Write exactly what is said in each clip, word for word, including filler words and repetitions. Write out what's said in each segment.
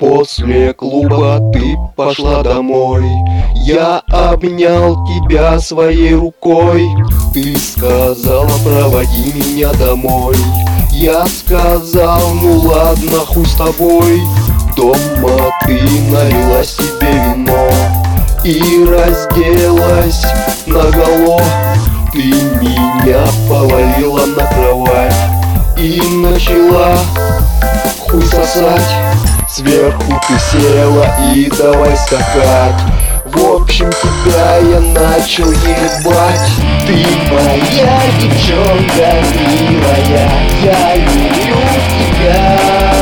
После клуба ты пошла домой. Я обнял тебя своей рукой. Ты сказала: проводи меня домой. Я сказал: ну ладно, хуй с тобой. Дома ты налила себе вино и разделась наголо. Ты меня повалила на кровать и начала хуй сосать. Сверху ты села и давай скакать. В общем, тебя я начал ебать. Ты моя девчонка милая, я люблю тебя.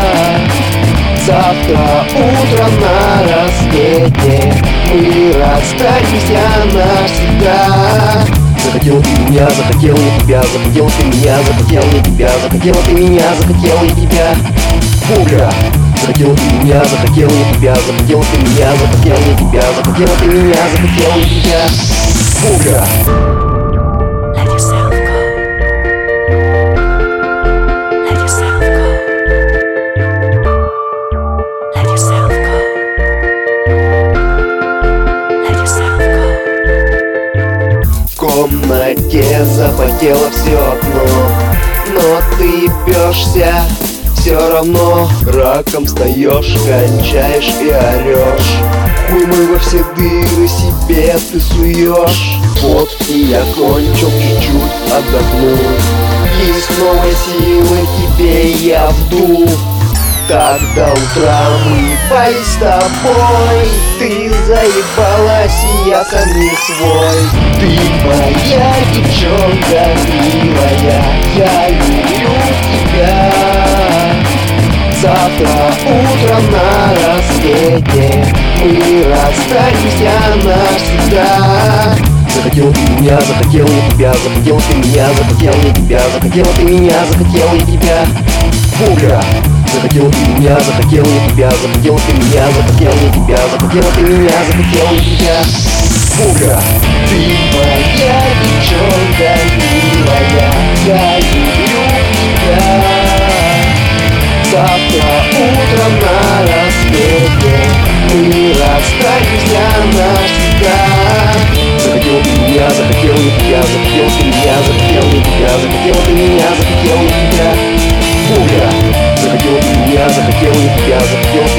Завтра утром на рассвете мы расстанемся навсегда. Захотел ты меня, захотел я тебя, захотел ты меня, захотел я тебя, захотел ты меня, захотел я тебя. Фуга! Захотел ты меня, захотел я тебя, захотел ты меня, захотел я тебя, захотел ты меня, захотел я тебя. Фуга! Let yourself go. Let yourself go. Let yourself go. Let yourself go. В комнате запотело все окно, но ты бьешься все равно. Раком встаешь, кончаешь и орешь. Хуй мой во все дыры себе ты суешь. Вот и я кончил, чуть-чуть отдохну, и с новой силой тебе я вду. Так до утра мы пали с тобой. Ты заебалась, и я сам не свой. Ты моя девчонка милая, я люблю тебя. Завтра утром на рассвете мы расстанемся навсегда. Захотел ты меня, захотел я тебя, захотел ты меня, захотел я тебя, захотел ты меня, захотел я тебя. Фуга! Захотел ты меня, захотел я тебя, захотел ты меня, захотел я тебя, захотел ты меня, захотел я тебя. Фуга! Ты моя девчонка милая, я люблю тебя. Завтра утром на рассвете мы расстанемся навсегда. Захотел ты меня, захотел я тебя, захотел ты меня, захотел я тебя, захотел ты меня, захотел я тебя. Фуга! Захотел ты меня, захотел я тебя, захотел